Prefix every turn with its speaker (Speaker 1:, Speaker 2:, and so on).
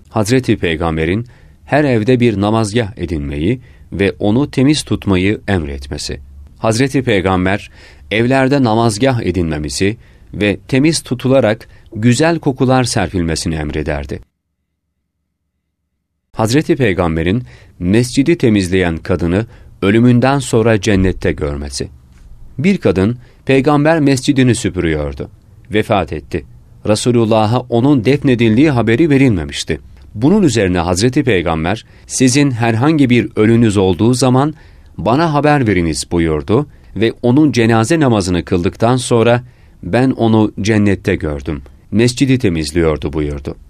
Speaker 1: Hazreti Peygamber'in her evde bir namazgah edinmeyi ve onu temiz tutmayı emretmesi. Hazreti Peygamber, evlerde namazgah edinmemizi ve temiz tutularak güzel kokular serpilmesini emrederdi. Hazreti Peygamber'in mescidi temizleyen kadını ölümünden sonra cennette görmesi. Bir kadın, Peygamber mescidini süpürüyordu. Vefat etti. Resulullah'a onun defnedildiği haberi verilmemişti. Bunun üzerine Hazreti Peygamber, sizin herhangi bir ölünüz olduğu zaman bana haber veriniz buyurdu ve onun cenaze namazını kıldıktan sonra ben onu cennette gördüm, mescidi temizliyordu buyurdu.